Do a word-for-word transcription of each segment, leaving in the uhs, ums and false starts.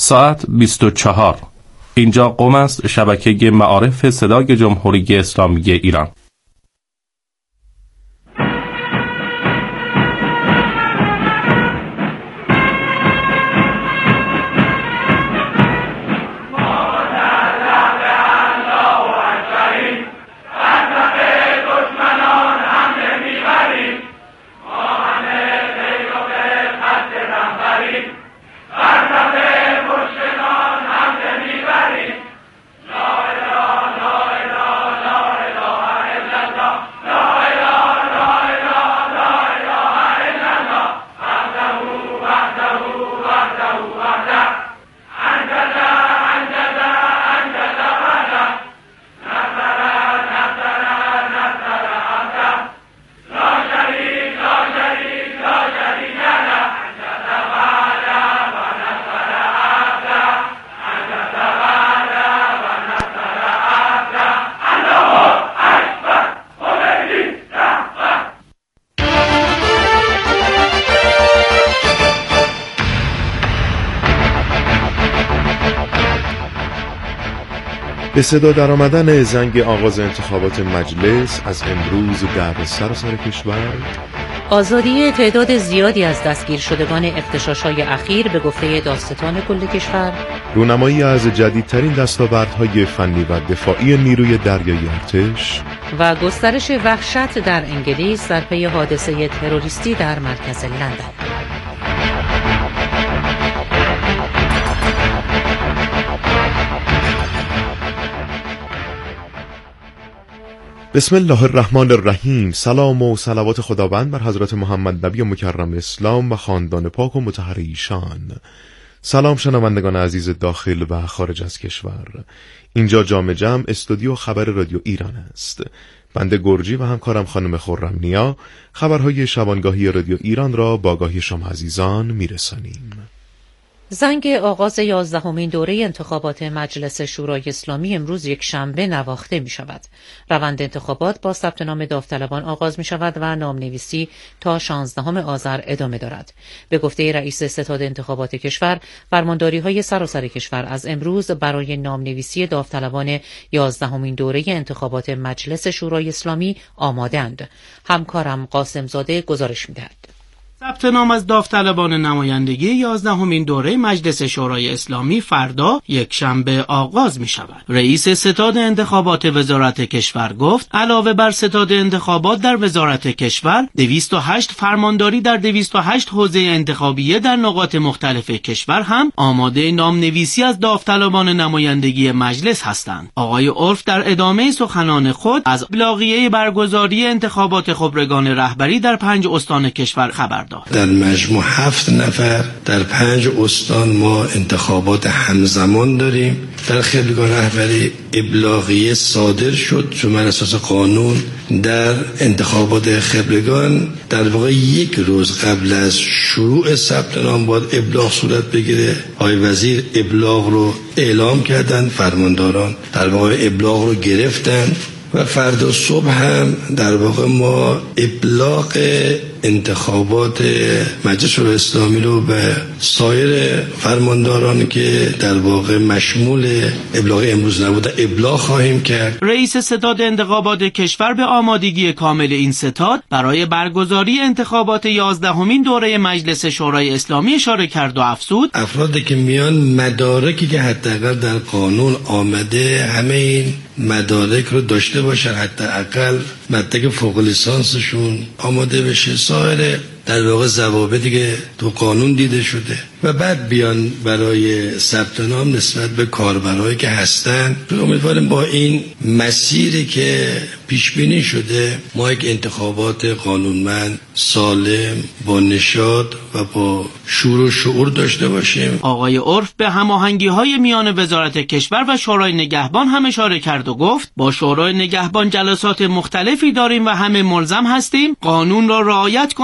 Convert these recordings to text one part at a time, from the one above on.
ساعت بیست و چهار. اینجا قم است، شبکه معارف صدای جمهوری اسلامی ایران. به صدا در آمدن زنگ آغاز انتخابات مجلس از امروز در سراسر کشور، آزادی تعداد زیادی از دستگیر شدگان اغتشاش‌های اخیر به گفته دادستان کل کشور، رونمایی از جدیدترین دستاوردهای فنی و دفاعی نیروی دریایی ارتش و گسترش وحشت در انگلیس در پی حادثه تروریستی در مرکز لندن. بسم الله الرحمن الرحیم. سلام و صلوات خداوند بر حضرت محمد نبی مکرم اسلام و خاندان پاک و مطهر ایشان. سلام شنوندگان عزیز داخل و خارج از کشور. اینجا جام جم استودیو خبر رادیو ایران است. بنده گرجی و همکارم خانم خرم‌نیا خبرهای شبانگاهی رادیو ایران را با آگاهی شما عزیزان میرسانیم. زنگ آغاز یازدهمین دوره انتخابات مجلس شورای اسلامی امروز یک شنبه نواخته می شود. روند انتخابات با ثبت نام داوطلبان آغاز می شود و نامنویسی تا شانزدهم آذر ادامه دارد. به گفته رئیس ستاد انتخابات کشور، فرمانداری های سراسر کشور از امروز برای نامنویسی داوطلبان یازدهمین دوره انتخابات مجلس شورای اسلامی آماده‌اند. همکارم قاسم زاده گزارش می دهد. ثبت نام از داوطلبان نمایندگی یازدهمین دوره مجلس شورای اسلامی فردا یک شنبه آغاز می شود. رئیس ستاد انتخابات وزارت کشور گفت علاوه بر ستاد انتخابات در وزارت کشور، دویست و هشت فرمانداری در دویست و هشت حوزه انتخابیه در نقاط مختلف کشور هم آماده نامنویسی از داوطلبان نمایندگی مجلس هستند. آقای عرف در ادامه سخنان خود از ابلاغیه برگزاری انتخابات خبرگان رهبری در پنج استان کشور خبر داد. در مجموع هفت نفر در پنج استان ما انتخابات همزمان داریم. در خبرگان رهبری ابلاغیه صادر شد چون بر اساس قانون در انتخابات خبرگان در واقع یک روز قبل از شروع ثبت نام باید ابلاغ صورت بگیره. آقای وزیر ابلاغ رو اعلام کردن، فرمانداران در واقع ابلاغ رو گرفتن و فردا صبح هم در واقع ما ابلاغ انتخابات مجلس شورای اسلامی رو به سایر فرمانداران که در واقع مشمول ابلاغ امروز نبوده ابلاغ خواهیم کرد. رئیس ستاد انتخابات کشور به آمادگی کامل این ستاد برای برگزاری انتخابات یازدهمین دوره مجلس شورای اسلامی اشاره کرد و افزود افرادی که میان مدارکی که حداقل در قانون آمده همه این مدارک رو داشته باشن، حداقل مدرک فوق لیسانسشون آماده بشه، سایر در واقع ضوابطی که تو قانون دیده شده و بعد بیان برای ثبت نام نسبت به کاربرایی که هستن. امیدواریم با این مسیری که پیش بینی شده ما یک انتخابات قانونمند، سالم، با نشاط و با شور و شعور داشته باشیم. آقای عرف به هماهنگی‌های میان وزارت کشور و شورای نگهبان هم اشاره کرد و گفت با شورای نگهبان جلسات مختلفی داریم و همه ملزم هستیم قانون را رعایت کنیم و چهار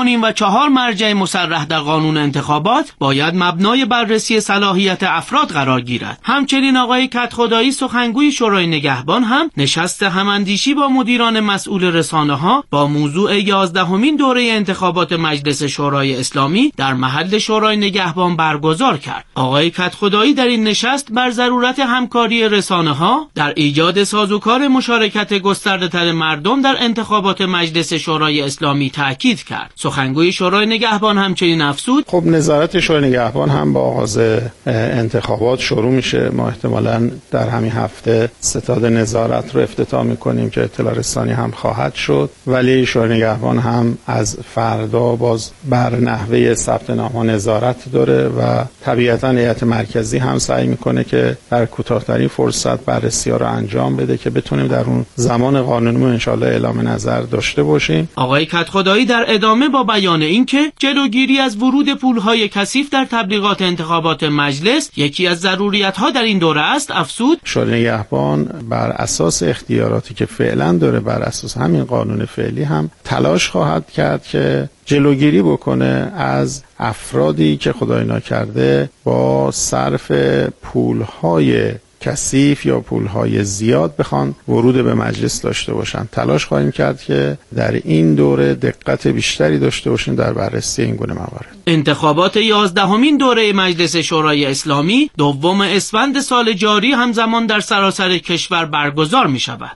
چهار مرجع مصرح در قانون انتخابات باید مبنای بررسی صلاحیت افراد قرار گیرد. همچنین آقای کدخدایی سخنگوی شورای نگهبان هم نشست هماندیشی با مدیران مسئول رسانه‌ها با موضوع یازدهمین دوره انتخابات مجلس شورای اسلامی در محل شورای نگهبان برگزار کرد. آقای کدخدایی در این نشست بر ضرورت همکاری رسانه‌ها در ایجاد سازوکار مشارکت گسترده‌تر مردم در انتخابات مجلس شورای اسلامی تاکید کرد. سخنگوی شورای نگهبان همچنین افزود: خب نظارت شورای نگهبان هم با آغاز انتخابات شروع میشه. ما احتمالاً در همین هفته ستاد نظارت رو افتتاح میکنیم که اطلاع رسانی هم خواهد شد، ولی شورای نگهبان هم از فردا باز بر نحوه ثبت نام‌ها نظارت داره و طبیعتاً هیئت مرکزی هم سعی میکنه که در کوتاه‌ترین فرصت بررسی‌ها رو انجام بده که بتونیم در اون زمان قانونی انشالله اعلام نظر داشته باشیم. آقای کدخدایی در ادامه با بیان اینکه جلوگیری از ورود پول‌های کثیف در تبلیغات انتخابات مجلس یکی از ضروریت‌ها در این دوره است افزود: شورای نگهبان بر اساس اختیاراتی که فعلا داره، بر اساس همین قانون فعلی هم تلاش خواهد کرد که جلوگیری بکنه از افرادی که خدای ناکرده با صرف پول‌های کثیف یا پولهای زیاد بخوان ورود به مجلس داشته باشن. تلاش خواهیم کرد که در این دوره دقت بیشتری داشته باشیم در بررسی این گونه موارد. انتخابات یازدهمین دوره مجلس شورای اسلامی دوم اسفند سال جاری همزمان در سراسر کشور برگزار می شود.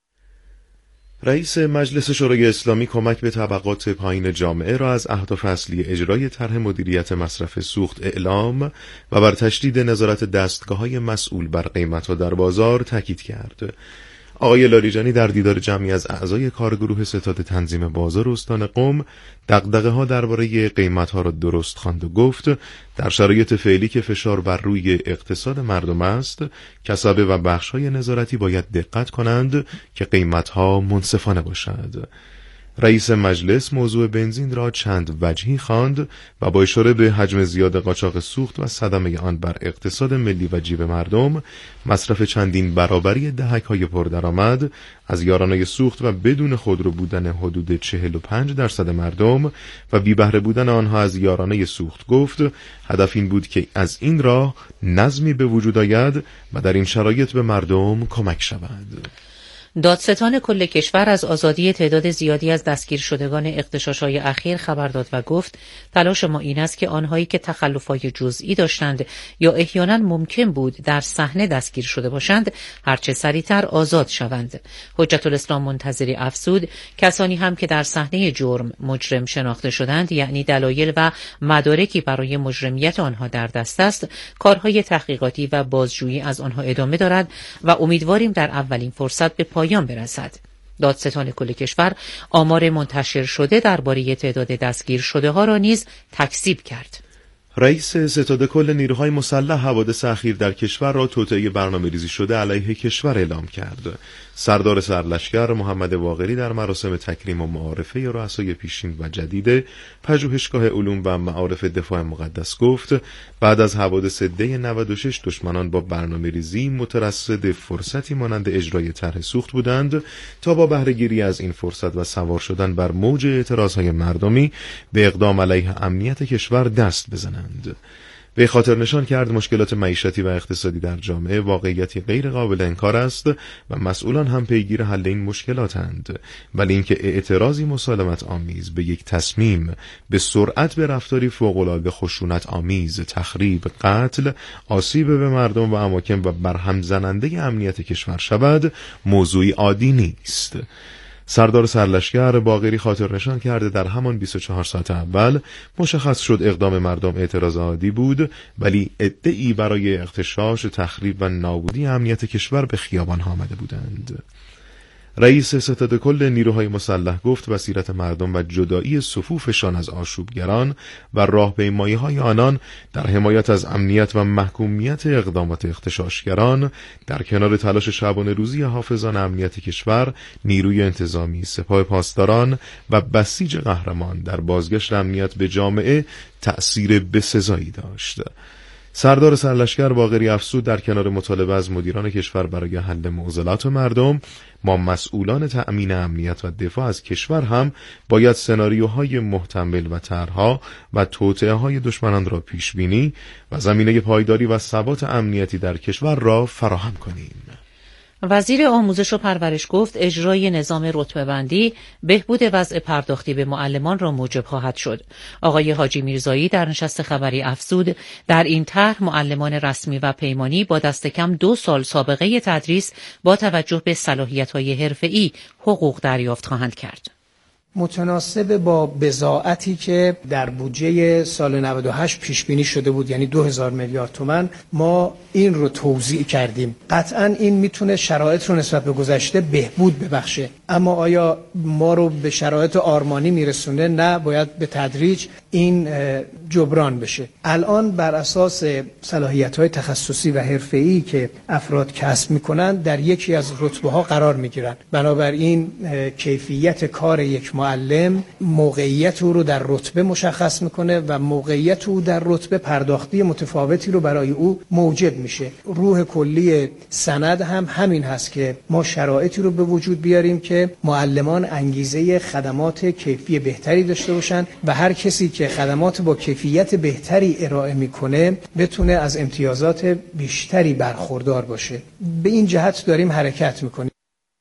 رئیس مجلس شورای اسلامی کمک به طبقات پایین جامعه را از اهداف اصلی اجرای طرح مدیریت مصرف سوخت اعلام و بر تشدید نظارت دستگاه‌های مسئول بر قیمت‌ها در بازار تاکید کرد. آقای لاریجانی در دیدار جمعی از اعضای کارگروه ستاد تنظیم بازار استان قم دغدغه‌ها درباره قیمت‌ها را درست خواند و گفت در شرایط فعلی که فشار بر روی اقتصاد مردم است، کسبه و بخش‌های نظارتی باید دقت کنند که قیمت‌ها منصفانه باشد. رئیس مجلس موضوع بنزین را چند وجهی خواند و با اشاره به حجم زیاد قاچاق سوخت و صدمه آن بر اقتصاد ملی و جیب مردم، مصرف چندین برابری دهک‌های پردرآمد از یارانه سوخت و بدون خودرو بودن حدود چهل و پنج درصد مردم و بی بهره بودن آنها از یارانه سوخت گفت هدف این بود که از این راه نظمی به وجود آید و در این شرایط به مردم کمک شود. دادستان کل کشور از آزادی تعداد زیادی از دستگیر شدگان اغتشاش‌های اخیر خبر داد و گفت تلاش ما این است که آنهایی که تخلف‌های جزئی داشتند یا احیانا ممکن بود در صحنه دستگیر شده باشند هرچه سریعتر آزاد شوند. حجت الاسلام منتظری افزود کسانی هم که در صحنه جرم مجرم شناخته شدند، یعنی دلایل و مدارکی برای مجرمیت آنها در دست است، کارهای تحقیقاتی و بازجویی از آنها ادامه دارد و امیدواریم در اولین فرصت به پایان برسد. دادستان کل کشور آمار منتشر شده درباره تعداد دستگیر شده ها را نیز تکذیب کرد. رئیس ستاد کل نیروهای مسلح حوادث اخیر در کشور را توطئه برنامه‌ریزی شده علیه کشور اعلام کرد. سردار سرلشکر محمد باقری در مراسم تکریم و معارفه رؤسای پیشین و جدید پژوهشگاه علوم و معارف دفاع مقدس گفت بعد از حوادث دی نود و شش دشمنان با برنامه‌ریزی مترصد فرصتی مانند اجرای طرح سوخت بودند تا با بهره‌گیری از این فرصت و سوار شدن بر موج اعتراضهای مردمی به اقدام علیه امنیت کشور دست بزنند. به خاطر نشان کرد مشکلات معیشتی و اقتصادی در جامعه واقعیتی غیر قابل انکار است و مسئولان هم پیگیر حل این مشکلاتند، ولی اینکه اعتراضی مسالمت آمیز به یک تصمیم به سرعت به رفتاری فوق‌العاده خشونت آمیز، تخریب، قتل، آسیب به مردم و اماکن و برهم زننده امنیت کشور شود موضوعی عادی نیست. سردار سرلشکر باقری خاطر نشان کرده در همان بیست و چهار ساعت اول مشخص شد اقدام مردم اعتراض عادی بود، ولی عده‌ای برای اغتشاش، تخریب و نابودی امنیت کشور به خیابان آمده بودند. رئیس ستاد کل نیروهای مسلح گفت بصیرت مردم و جدایی صفوفشان از آشوبگران و راهپیمایی‌های آنان در حمایت از امنیت و محکومیت اقدامات اغتشاشگران در کنار تلاش شبانه روزی حافظان امنیت کشور، نیروی انتظامی، سپاه پاسداران و بسیج قهرمان در بازگشت امنیت به جامعه تأثیر بسزایی داشت. سردار سرلشکر باقری افزود در کنار مطالبه از مدیران کشور برای حل معضلات مردم، ما مسئولان تأمین امنیت و دفاع از کشور هم باید سناریوهای محتمل و طرح‌ها و توطئه‌های دشمنان را پیش بینی و زمینه پایداری و ثبات امنیتی در کشور را فراهم کنیم. وزیر آموزش و پرورش گفت اجرای نظام رتبه‌بندی بهبود وضع پرداختی به معلمان را موجب خواهد شد. آقای حاجی میرزایی در نشست خبری افزود در این طرح معلمان رسمی و پیمانی با دست کم دو سال سابقه تدریس با توجه به صلاحیت‌های حرفه‌ای حقوق دریافت خواهند کرد. متناسب با بضاعتی که در بودجه سال نود و هشت پیش بینی شده بود، یعنی دو هزار میلیارد تومان، ما این رو توزیع کردیم. قطعاً این میتونه شرایط رو نسبت به گذشته بهبود ببخشه، اما آیا ما رو به شرایط آرمانی میرسونه؟ نه، باید به تدریج این جبران بشه. الان بر اساس صلاحیت‌های تخصصی و حرفه‌ای که افراد کسب میکنن در یکی از رتبه‌ها قرار میگیرن. بنابراین کیفیت کار یک معلم موقعیت او رو در رتبه مشخص میکنه و موقعیت او در رتبه پرداختی متفاوتی رو برای او موجب میشه. روح کلی سند هم همین هست که ما شرایطی رو به وجود بیاریم که معلمان انگیزه خدمات کیفی بهتری داشته باشن و هر کسی که خدمات با کیفیت بهتری ارائه میکنه بتونه از امتیازات بیشتری برخوردار باشه. به این جهت داریم حرکت میکنیم.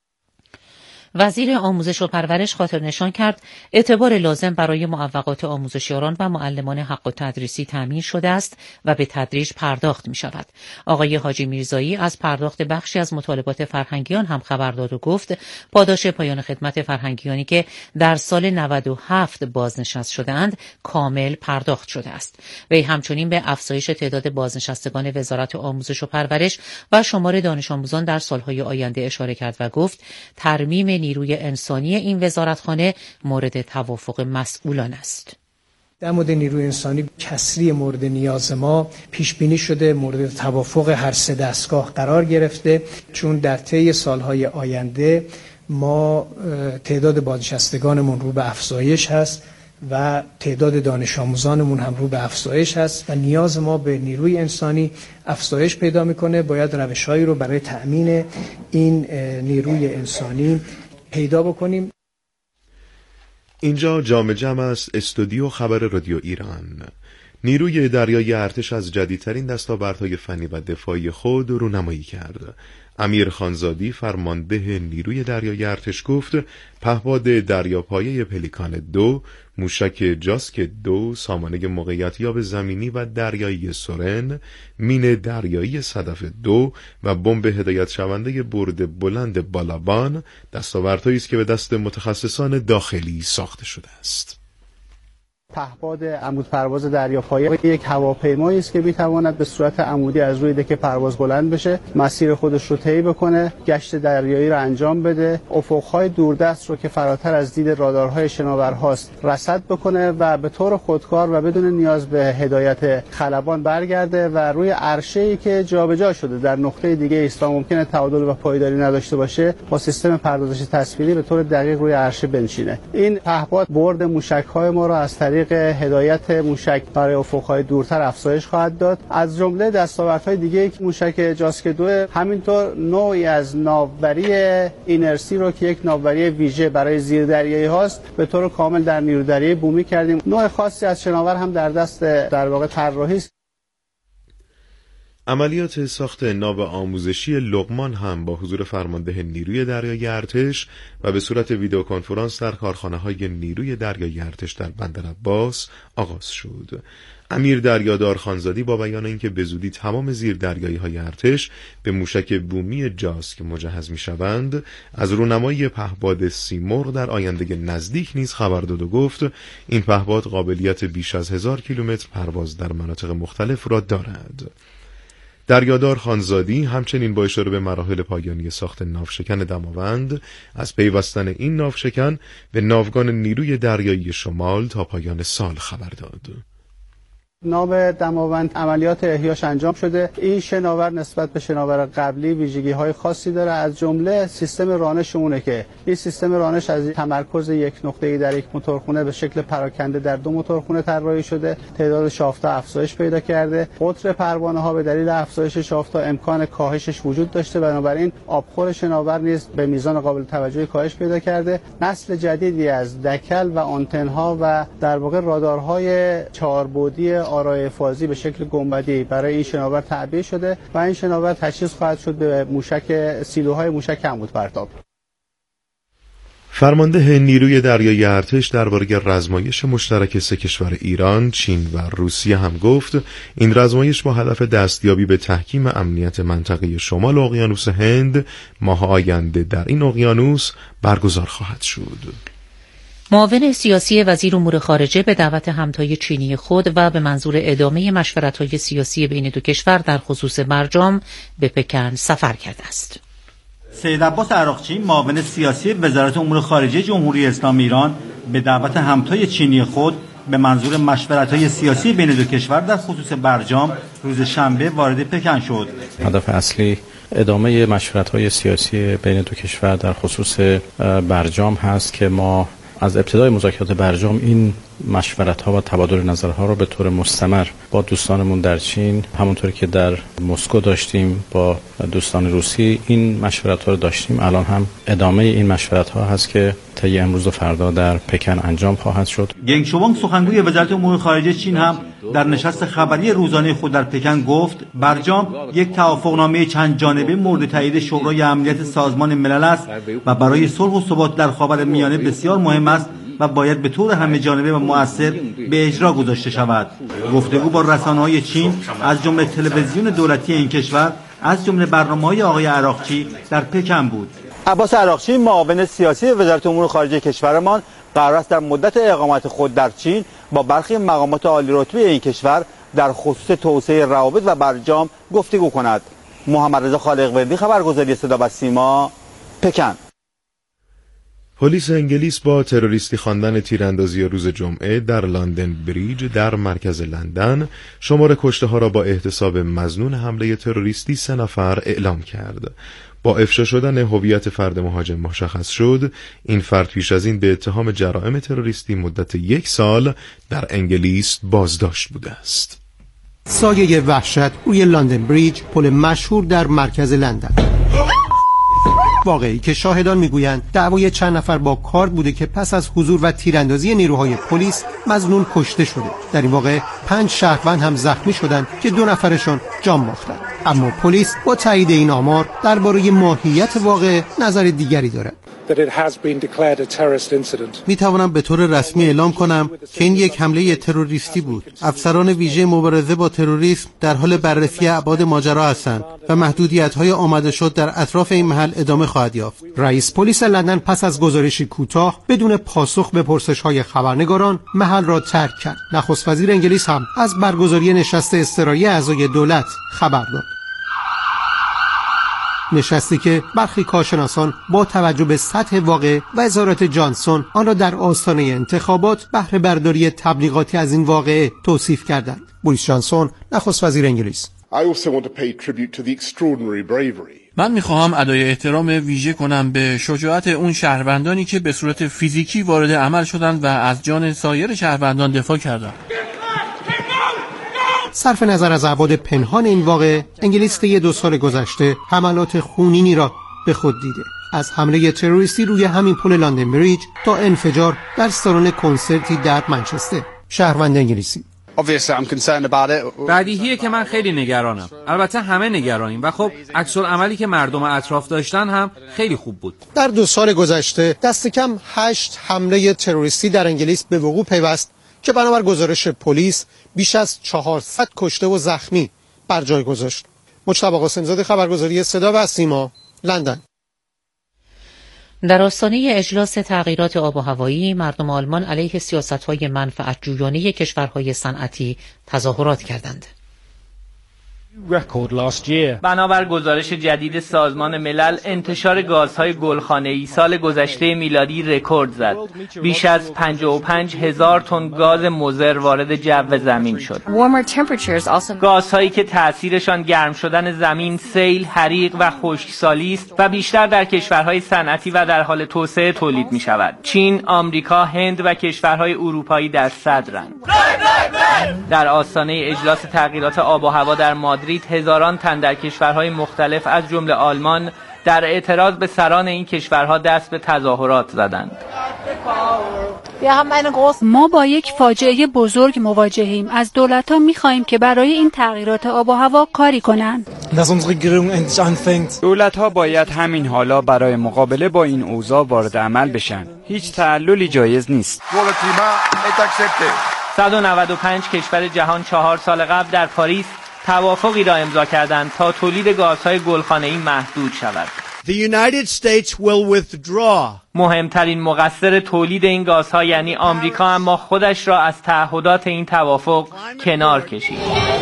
وزیر آموزش و پرورش خاطر نشان کرد اعتبار لازم برای معوقات آموزشیاران و معلمان حق التدریسی تامین شده است و به تدریج پرداخت می شود. آقای حاجی میرزایی از پرداخت بخشی از مطالبات فرهنگیان هم خبر داد و گفت پاداش پایان خدمت فرهنگیانی که در سال نود و هفت بازنشست شده‌اند کامل پرداخت شده است. وی همچنین به افزایش تعداد بازنشستگان وزارت آموزش و پرورش و شمار دانش آموزان در سالهای آینده اشاره کرد و گفت ترمیم نیروی انسانی این وزارتخانه مورد توافق مسئولان است. در مورد نیروی انسانی کسری مورد نیاز ما پیش بینی شده، مورد توافق هر سه دستگاه قرار گرفته، چون در طی سالهای آینده ما تعداد بازنشستگانمون رو به افزایش هست و تعداد دانش آموزانمون هم رو به افزایش هست و نیاز ما به نیروی انسانی افزایش پیدا میکنه. باید روش‌هایی رو برای تأمین این نیروی انسانی پیدا بکنیم. اینجا جام جمع است، استودیو خبر رادیو ایران. نیروی دریایی ارتش از جدیدترین دستاوردهای فنی و دفاعی خود رونمایی کرد. امیر خانزادی فرمانده نیروی دریایی ارتش گفت پهپاد دریاپایه پلیکان دو، موشک جاسک دو، سامانه موقعیتیاب زمینی و دریایی سورن، مین دریایی صدف دو و بمب هدایت شونده برد بلند بالابان دستاوردهایی است که به دست متخصصان داخلی ساخته شده است. پهپاد عمود پرواز دریاپایه یک هواپیمایی است که میتواند به صورت عمودی از روی دکه پرواز بلند بشه، مسیر خودش رو طی بکنه، گشت دریایی رو انجام بده، افق‌های دوردست رو که فراتر از دید رادارهای شناورهاست رصد بکنه و به طور خودکار و بدون نیاز به هدایت خلبان برگرده و روی عرشه‌ای که جابجا شده در نقطه دیگه است و ممکنه تعادل و پایداری نداشته باشه با سیستم پردازش تصویری به طور دقیق روی عرشه بنشینه. این پهپاد برد موشک‌های ما رو از طریق هدایت موشک برای افق‌های دورتر افزایش خواهد داد. از جمله دستاوردهای دیگه که موشک جاسک دو همینطور نوعی از ناوبری اینرسی رو که یک ناوبری ویژه برای زیردریایی هاست به طور کامل در نیروی دریایی بومی کردیم. نوع خاصی از شناور هم در دست در واقع طراحی است. عملیات ساخت ناو آموزشی لقمان هم با حضور فرمانده نیروی دریایی ارتش و به صورت ویدیو کنفرانس در کارخانه‌های نیروی دریایی ارتش در بندر عباس آغاز شد. امیر دریادار خانزادی با بیان اینکه به زودی تمام زیردریایی‌های ارتش به موشک بومی جاسک مجهز می‌شوند، از رونمایی پهپاد سیمرغ در آینده نزدیک نیز خبر داد و گفت این پهپاد قابلیت بیش از هزار کیلومتر پرواز در مناطق مختلف را دارد. دریادار خانزادی همچنین با اشاره به مراحل پایانی ساخت ناوشکن دماوند از پیوستن این ناوشکن به ناوگان نیروی دریایی شمال تا پایان سال خبر داد. نام دماوند عملیات احیاش انجام شده. این شناور نسبت به شناور قبلی ویژگی‌های خاصی داره، از جمله سیستم رانشمونه که این سیستم رانش از تمرکز یک نقطه‌ای در یک موتورخونه به شکل پراکنده در دو موتورخونه طراحی شده. تعداد شافت‌ها افزایش پیدا کرده. قطر پروانه‌ها به دلیل افزایش شافت‌ها امکان کاهشش وجود داشته، بنابراین آبخور شناور نیز به میزان قابل توجهی کاهش پیدا کرده. نسل جدیدی از دکل و آنتن‌ها و در واقع رادارهای چهاربعدی آرای فازی به شکل گنبدی برای این شناور تعبیه شده و این شناور تجهیز خواهد شد به موشک سیلوهای موشک عمود پرتاب. فرمانده نیروی دریایی ارتش درباره رزمایش مشترک سه کشور ایران، چین و روسیه هم گفت این رزمایش با هدف دستیابی به تحکیم امنیت منطقه شمال اقیانوس هند ماه آینده در این اقیانوس برگزار خواهد شد. معاون سیاسی وزیر امور خارجه به دعوت همتای چینی خود و به منظور ادامه مشورت‌های سیاسی بین دو کشور در خصوص برجام به پکن سفر کرده است. سید عباس عراقچی، معاون سیاسی وزارت امور خارجه جمهوری اسلامی ایران، به دعوت همتای چینی خود به منظور مشورت‌های سیاسی بین دو کشور در خصوص برجام روز شنبه وارد پکن شد. هدف اصلی ادامه مشورت‌های سیاسی بین دو کشور در خصوص برجام هست که ما از ابتدای مذاکرات برجام این مشورت‌ها و تبادل نظرها رو به طور مستمر با دوستانمون در چین، همونطوری که در مسکو داشتیم با دوستان روسی، این مشورت‌ها رو داشتیم. الان هم ادامه این مشورت‌ها هست که طی امروز و فردا در پکن انجام خواهد شد. گنگ شوانگ، سخنگوی وزارت امور خارجه چین، هم در نشست خبری روزانه خود در پکن گفت برجام یک توافقنامه چند جانبه مورد تایید شورای امنیت سازمان ملل است و برای صلح و ثبات در خاورمیانه بسیار مهم است و باید به طور همه جانبه و مؤثر به اجرا گذاشته شود. گفتگو با رسانه‌های چین از جمله تلویزیون دولتی این کشور از جمله برنامه‌های آقای عراقچی در پکن بود. عباس عراقچی، معاون سیاسی وزارت امور خارجه کشورمان، قرار است در مدت اقامت خود در چین با برخی مقامات عالی رتبه این کشور در خصوص توسعه روابط و برجام گفتگو کند. محمد رضا خالق‌وردی، خبرگزاری صدا و سیما، پکن. پلیس انگلیس با تروریستی خواندن تیراندازی روز جمعه در لندن بریج در مرکز لندن شمار کشته ها را با احتساب مظنون حمله تروریستی سه نفر اعلام کرد. با افشا شدن هویت فرد مهاجم مشخص شد این فرد پیش از این به اتهام جرائم تروریستی مدت یک سال در انگلیس بازداشت بوده است. سایه وحشت روی لندن بریج، پل مشهور در مرکز لندن. واقعی که شاهدان میگویند دعوای چند نفر با کار بوده که پس از حضور و تیراندازی نیروهای پلیس مظنون کشته شده. در این واقعه پنج شهروند هم زخمی شدند که دو نفرشون جان باختند. اما پلیس با تایید این آمار درباره ماهیت واقعه نظر دیگری دارد. می توانم به طور رسمی اعلام کنم که این یک حمله تروریستی بود. افسران ویژه مبارزه با تروریسم در حال بررسی ابعاد ماجرا هستند و محدودیت‌های آمده شد در اطراف این محل ادامه خواهد یافت. رئیس پلیس لندن پس از گزارشی کوتاه بدون پاسخ به پرسش‌های خبرنگاران محل را ترک کرد. نخست وزیر انگلیس هم از برگزاری نشست استرایی اعضای دولت خبر داد. نشستی که برخی کارشناسان با توجه به سطح واقع وزارت جانسون آن را در آستانه انتخابات بهره برداری تبلیغاتی از این واقعه توصیف کردند. بوریس جانسون، نخست وزیر انگلیس: من میخواهم ادای احترام ویژه کنم به شجاعت اون شهروندانی که به صورت فیزیکی وارد عمل شدند و از جان سایر شهروندان دفاع کردند. صرف نظر از ابعاد پنهان این واقعه، انگلیس طی دو سال گذشته حملات خونینی را به خود دیده، از حمله تروریستی روی همین پل لندن بریج تا انفجار در سالن کنسرتی در منچستر. شهروند انگلیسی: بدیهیه که من خیلی نگرانم. البته همه نگرانیم و خب عکس العملی که مردم اطراف داشتن هم خیلی خوب بود. در دو سال گذشته دست کم هشت حمله تروریستی در انگلیس به وقوع پیوست که بنابر گزارش پلیس بیش از چهارصد کشته و زخمی بر جای گذاشت. مجتبی قاسم‌زاده، خبرگزاری صدا و سیما، لندن. در آستانه اجلاس تغییرات آب و هوایی، مردم آلمان علیه سیاست‌های منفعت جویانه کشورهای صنعتی تظاهرات کردند. بنابر گزارش جدید سازمان ملل، انتشار گازهای گلخانه‌ای سال گذشته میلادی رکورد زد. بیش از پنجاه و پنج هزار تن گاز مضر وارد جو زمین شد. گازهایی که تأثیرشان گرم شدن زمین، سیل، حریق و خشکسالی است و بیشتر در کشورهای صنعتی و در حال توسعه تولید می شود. چین، آمریکا، هند و کشورهای اروپایی در صدرند. در آستانه اجلاس تغییرات آب و هوا در مادرید، هزاران تن در کشورهای مختلف از جمله آلمان در اعتراض به سران این کشورها دست به تظاهرات زدند. ما با یک فاجعه بزرگ مواجهیم. از دولت‌ها می‌خواهیم که برای این تغییرات آب و هوا کاری کنند. دولت‌ها باید همین حالا برای مقابله با این اوضاع وارد عمل بشن. هیچ تعللی جایز نیست. صد و نود و پنج کشور جهان چهار سال قبل در پاریس توافقی را امضا کردند تا تولید گازهای گلخانه‌ای محدود شود. The United States will withdraw. مهمترین مقصر تولید این گازها یعنی آمریکا، اما خودش را از تعهدات این توافق کنار کشید.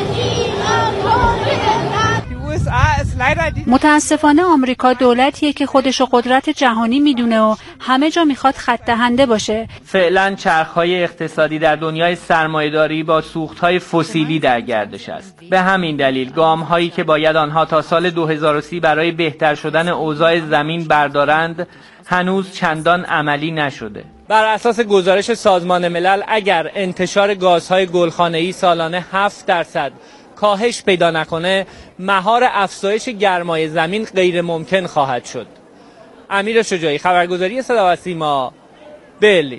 متاسفانه آمریکا دولتیه که خودش رو قدرت جهانی میدونه و همه جا میخواد خط دهنده باشه. فعلا چرخهای اقتصادی در دنیای سرمایه‌داری با سوختهای فسیلی در گردش است. به همین دلیل گام‌هایی که باید آنها تا سال دو هزار و سی برای بهتر شدن اوضاع زمین بردارند هنوز چندان عملی نشده. بر اساس گزارش سازمان ملل اگر انتشار گازهای گلخانه‌ای سالانه هفت درصد کاهش پیدا نکنه، مهار افزایش گرمای زمین غیر ممکن خواهد شد. امیر شجاعی، خبرگزاری صدا و سیما، برلین.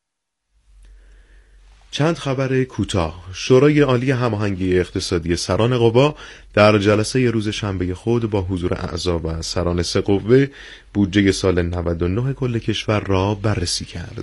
چند خبر کوتاه. شورای عالی هماهنگی اقتصادی سران قوا در جلسه روز شنبه خود با حضور اعضا و سران سه قوه بودجه سال نود و نه کل کشور را بررسی کرد.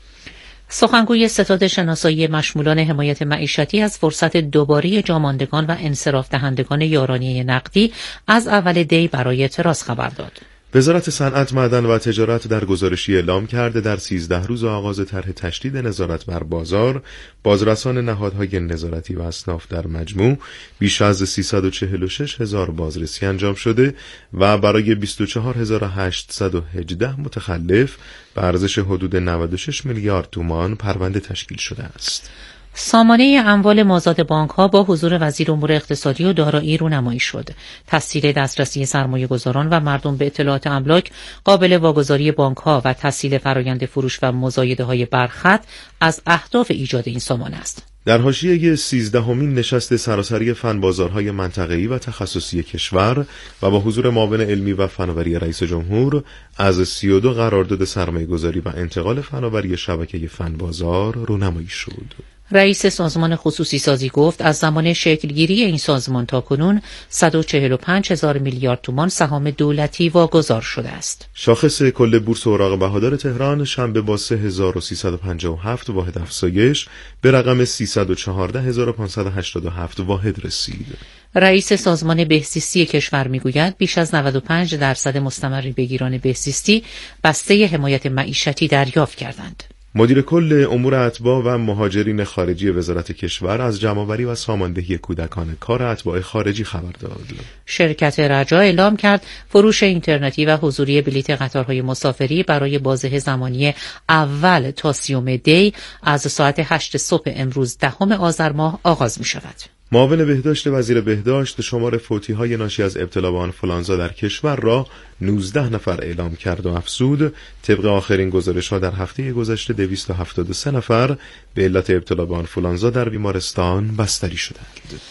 سخنگوی ستاد شناسایی مشمولان حمایت معیشتی از فرصت دوباره جاماندگان و انصراف دهندگان یارانه نقدی از اول دی برای اعتراض خبر داد. وزارت صنعت، معدن و تجارت در گزارشی اعلام کرده در سیزده روز آغاز طرح تشدید نظارت بر بازار، بازرسان نهادهای نظارتی و اصناف در مجموع بیش از سیصد و چهل و شش هزار بازرسی انجام شده و برای بیست و چهار هزار و هشتصد و هجده متخلف به ارزش حدود نود و شش میلیارد تومان پرونده تشکیل شده است. سامانه اموال مازاد بانک‌ها با حضور وزیر امور اقتصادی و دارایی رونمایی شد. تسهیل دسترسی سرمایه‌گذاران و مردم به اطلاعات املاک، قابل واگذاری بانک‌ها و تسهیل فرآیند فروش و مزایده‌های برخط از اهداف ایجاد این سامانه است. در حاشیه سیزدهمین نشست سراسری فن بازارهای منطقه‌ای و تخصصی کشور و با حضور معاون علمی و فناوری رئیس جمهور از سی و دو قرارداد سرمایه‌گذاری و انتقال فناوری شبکه فن بازار رونمایی شد. رئیس سازمان خصوصی سازی گفت از زمان شکلگیری این سازمان تا کنون صد و چهل و پنج هزار میلیارد تومان سهام دولتی واگذار شده است. شاخص کل بورس اوراق بهادار تهران شنبه با سه هزار و سیصد و پنجاه و هفت واحد افزایش به رقم سیصد و چهارده هزار و پانصد و هشتاد و هفت واحد رسید. رئیس سازمان بهزیستی کشور میگوید بیش از نود و پنج درصد مستمر بگیران بهزیستی بسته حمایت معیشتی دریافت کردند. مدیر کل امور اتباع و مهاجرین خارجی وزارت کشور از جمع‌آوری و ساماندهی کودکان کار اتباع خارجی خبر داد. شرکت رجا اعلام کرد فروش اینترنتی و حضوری بلیط قطارهای مسافری برای بازه زمانی اول تا سیوم دی از ساعت هشت صبح امروز دهم آذر ماه آغاز می شود. معاون بهداشت وزیر بهداشت شمار فوتی‌های ناشی از ابتلا به آنفولانزا در کشور را نوزده نفر اعلام کرد و افزود طبق آخرین گزارش‌ها در هفته گذشته دویست و هفتاد و سه نفر به علت ابتلا به آنفولانزا در بیمارستان بستری شدند.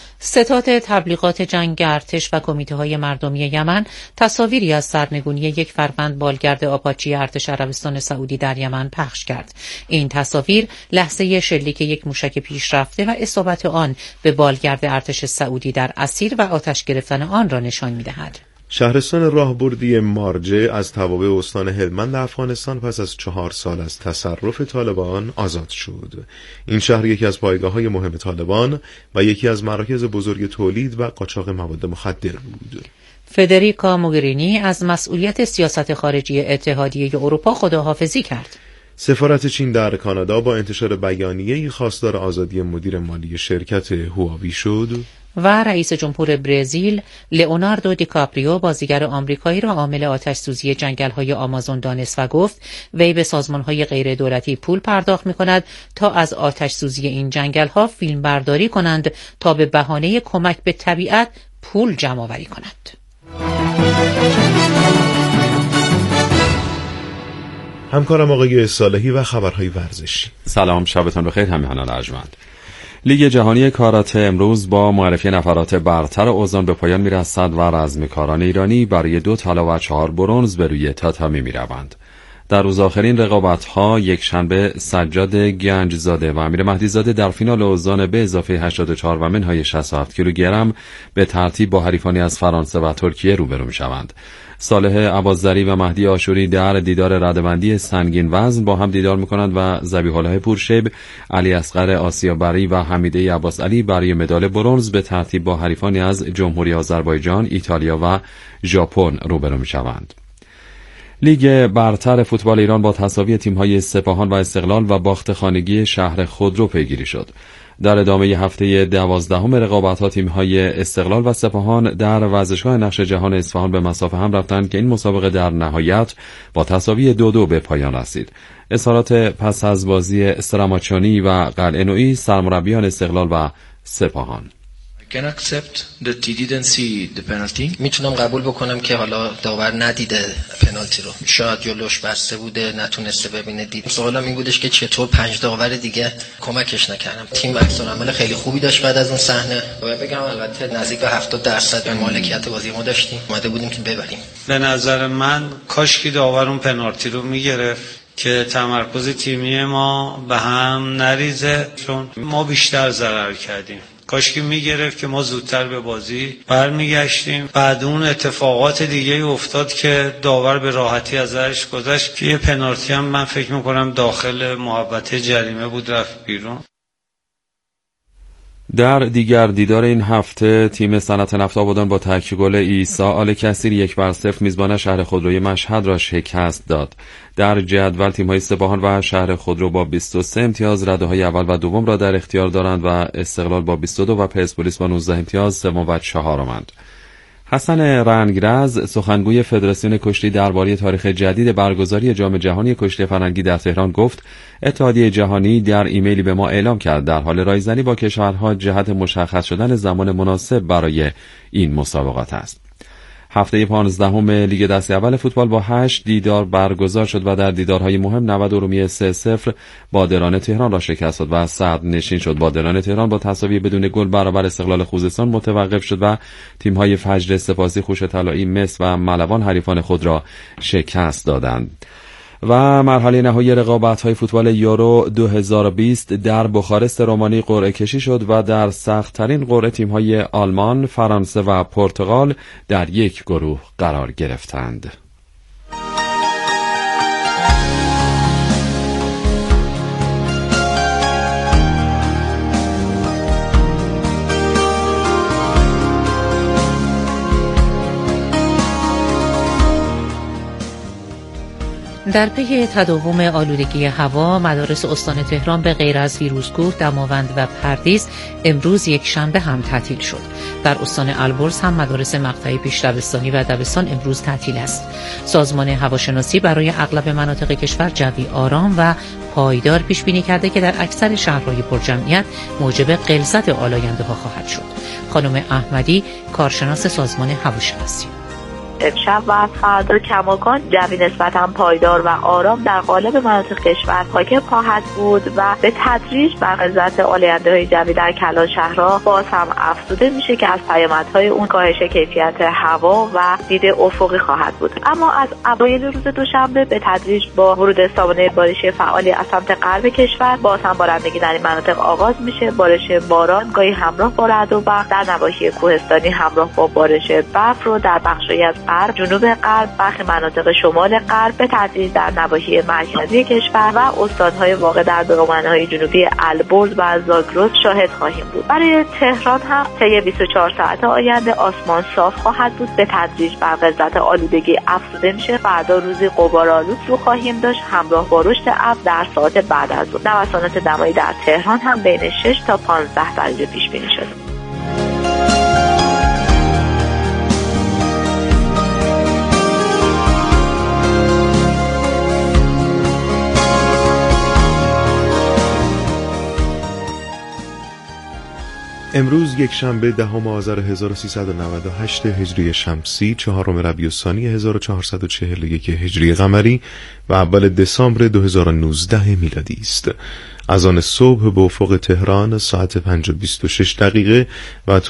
ستاد تبلیغات جنگ ارتش و کمیته‌های مردمی یمن تصاویری از سرنگونی یک فروند بالگرد آپاچی ارتش عربستان سعودی در یمن پخش کرد. این تصاویر لحظه شلیک یک موشک پیشرفته و اصابت آن به بالگرد ارتش سعودی در اسیر و آتش گرفتن آن را نشان می‌دهد. شهرستان راهبردی مارجه از توابع استان هلمند افغانستان پس از چهار سال از تصرف طالبان آزاد شد. این شهر یکی از پایگاه‌های مهم طالبان و یکی از مراکز بزرگ تولید و قاچاق مواد مخدر بود. فدریکا موگرینی از مسئولیت سیاست خارجی اتحادیه اروپا خداحافظی کرد. سفارت چین در کانادا با انتشار بیانیه‌ای خواستار آزادی مدیر مالی شرکت هواوی شد. و رئیس جمهور برزیل لئوناردو دیکاپریو بازیگر آمریکایی را عامل آتش‌سوزی جنگل‌های آمازون دانست و گفت وی به سازمان‌های غیر دولتی پول پرداخت می‌کند تا از آتش‌سوزی این جنگل‌ها فیلم برداری کنند تا به بهانه کمک به طبیعت پول جمع‌آوری کنند. همکارم آقای صالحی و خبرهای ورزشی. سلام، شبتان بخیر همیهنان ارجمند. لیگ جهانی کاراته امروز با معرفی نفرات برتر اوزان به پایان میرسد و رزمکاران ایرانی برای دو طلا و چهار برنز به روی تاتامی میروند. در روز آخرین رقابت‌ها یک شنبه سجاد گنجزاده و امیر مهدیزاده در فینال اوزان به اضافه هشتاد و چهار و منهای شصت و هفت کیلوگرم به ترتیب با حریفانی از فرانسه و ترکیه روبرو میشوند. صالح عبازری و مهدی آشوری در دیدار ردبندی سنگین وزن با هم دیدار می‌کنند و ذبیح الله پورشیب، علی اصغر آسیابری و حمیده عباس علی برای مدال برنز به ترتیب با حریفانی از جمهوری آذربایجان، ایتالیا و ژاپن روبرو می‌شوند. لیگ برتر فوتبال ایران با تساوی تیم‌های سپاهان و استقلال و باخت خانگی شهر خودرو پیگیری شد. در ادامه هفته دوازدهم رقابت‌ها تیم‌های استقلال و سپاهان در ورزشگاه نقش جهان اصفهان به مسافه هم رفتند که این مسابقه در نهایت با تساوی دو دو به پایان رسید. اظهارات پس از بازی استراماچانی و قلعه نویی سرمربیان استقلال و سپاهان. Can accept that he didn't see the penalty. میتونم قبول بکنم که حالا داور ندیده پنالتی رو. شاید جلوش بسته بوده، نتونسته ببینه دید. سوالم این بودش که چطور پنج داور دیگه کمکش نکردم. تیم عکس‌العمل خیلی خوبی داشت بعد از اون صحنه. باید بگم البته نزدیک به هفتاد درصد مالکیت بازی ما داشتیم. اومده بودیم که ببریم. به نظر من کاش که داور اون پنالتی رو میگرفت که تمرکز تیمی ما به هم نریزه، چون ما بیشتر ضرر کردیم. کاش که میگرفت که ما زودتر به بازی برمیگشتیم. بعد اون اتفاقات دیگه افتاد که داور به راحتی ازش گذشت که یه پنالتی هم من فکر میکنم داخل محوطه جریمه بود رفت بیرون. در دیگر دیدار این هفته تیم صنعت نفت آبادان با تک گل عیسی آل کثیر یک بر صفر میزبان شهر خودروی مشهد را شکست داد. در جدول تیم‌های سپاهان و شهر خودرو با بیست و سه امتیاز رده‌های اول و دوم را در اختیار دارند و استقلال با بیست و دو و پرسپولیس با نوزده امتیاز سوم و چهارمند. حسن رنگرز سخنگوی فدراسیون کشتی درباره تاریخ جدید برگزاری جام جهانی کشتی فرنگی در تهران گفت اتحادیه جهانی در ایمیلی به ما اعلام کرد در حال رایزنی با کشورها جهت مشخص شدن زمان مناسب برای این مسابقات است. هفته پانزدهم لیگ دسته اول فوتبال با هشت دیدار برگزار شد و در دیدارهای مهم نود ارومیه سه صفر بادران تهران را شکست داد و صدر نشین شد. بادران تهران با تساوی بدون گل برابر استقلال خوزستان متوقف شد و تیم‌های فجر سپاسی، خوش طلایی، مس و ملوان حریفان خود را شکست دادند. و مرحله نهایی رقابت‌های فوتبال یورو دو هزار و بیست در بخارست رومانی قرعه کشی شد و در سخت‌ترین قرعه تیم‌های آلمان، فرانسه و پرتغال در یک گروه قرار گرفتند. در پی تداوم آلودگی هوا، مدارس استان تهران به غیر از فیروزکوه، دماوند و پردیس امروز یک شنبه هم تعطیل شد. در استان البرز هم مدارس مقطع پیش دبستانی و دبستان امروز تعطیل است. سازمان هواشناسی برای اغلب مناطق کشور جوی آرام و پایدار پیش بینی کرده که در اکثر شهرهای پرجمعیت موجب غلظت آلاینده ها خواهد شد. خانم احمدی، کارشناس سازمان هواشناسی: امشب و فردا کماکان جوی نسبتاً پایدار و آرام در قالب مناطق کشور حاکم خواهد بود و به تدریج بر غلظت آلاینده‌های جوی در کلان شهرها باز هم افزوده میشه که از پیامدهای اون کاهش کیفیت هوا و دید افقی خواهد بود. اما از اوایل روز دوشنبه به تدریج با ورود سامانه بارشی فعالی از سمت غرب کشور باز هم بارندگی در این مناطق آغاز میشه. بارش باران گاهی همراه با رعد و برق در نواحی کوهستانی همراه با بارش برف رو در بخشی از غرب، جنوب غرب، برخی مناطق شمال غرب، به تدریج در نواحی مرکزی کشور و استان‌های واقع در دامنه‌های جنوبی البرز و زاگرس شاهد خواهیم بود. برای تهران هم طی بیست و چهار ساعت آینده آسمان صاف خواهد بود. به تدریج بر غلظت آلودگی افزوده میشه. فردا روزی غبارآلود رو خواهیم داشت همراه با رشد ابر در ساعات بعد از ظهر. نوسانات دمایی در تهران هم بین شش تا پانزده درجه پیش بینی شده. امروز یک شنبه دهم آذر هزار و سیصد و نود و هشت هجری شمسی، چهارم ربیع الثانی هزار و چهارصد و چهل و یک هجری قمری و اول دسامبر دو هزار و نوزده میلادی است. از آن صبح به افق تهران ساعت پنج و بیست و شش دقیقه و